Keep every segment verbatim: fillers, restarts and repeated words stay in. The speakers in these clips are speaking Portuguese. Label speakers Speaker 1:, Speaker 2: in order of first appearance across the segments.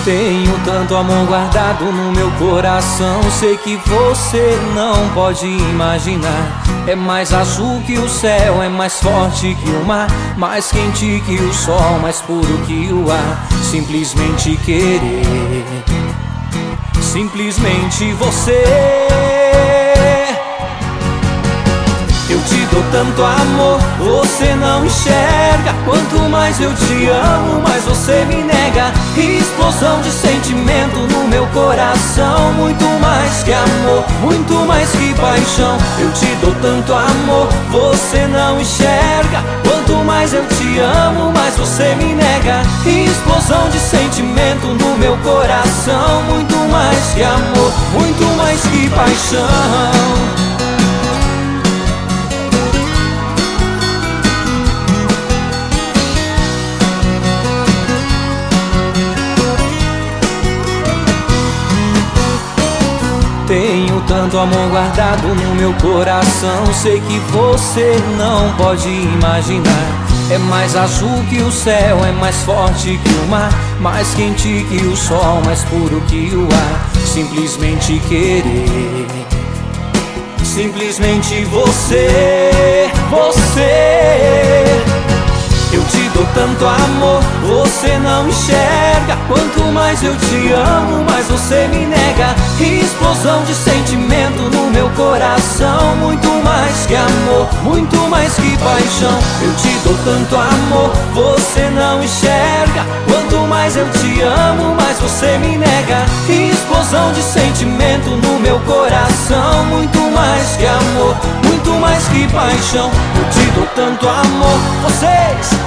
Speaker 1: Tenho tanto amor guardado no meu coração. Sei que você não pode imaginar. É mais azul que o céu, é mais forte que o mar, mais quente que o sol, mais puro que o ar. Simplesmente querer, simplesmente você. Eu te dou tanto amor, você não enxerga. Quanto mais eu te amo, mais você me nega. Explosão de sentimento no meu coração. Muito mais que amor, muito mais que paixão. Eu te dou tanto amor, você não enxerga. Quanto mais eu te amo, mais você me nega. Explosão de sentimento no meu coração. Muito mais que amor, muito mais que paixão. Tenho tanto amor guardado no meu coração. Sei que você não pode imaginar. É mais azul que o céu, é mais forte que o mar, mais quente que o sol, mais puro que o ar. Simplesmente querer, simplesmente você, você. Eu te dou tanto amor, você não enxerga. Quanto mais eu te amo, mais você me nega. Explosão de sentimento no meu coração. Muito mais que amor, muito mais que paixão. Eu te dou tanto amor, você não enxerga. Quanto mais eu te amo, mais você me nega. Explosão de sentimento no meu coração. Muito mais que amor, muito mais que paixão. Eu te dou tanto amor, vocês.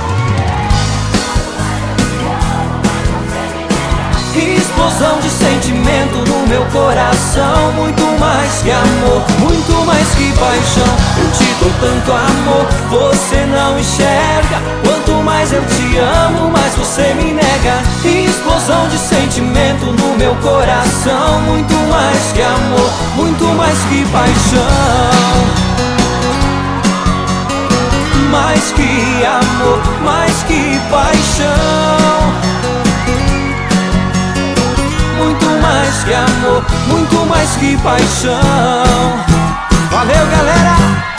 Speaker 1: Explosão de sentimento no meu coração. Muito mais que amor, muito mais que paixão. Eu te dou tanto amor, você não enxerga. Quanto mais eu te amo, mais você me nega. Explosão de sentimento no meu coração. Muito mais que amor, muito mais que paixão. Mais que amor, mais que paixão. Muito mais que amor, muito mais que paixão. Valeu, galera!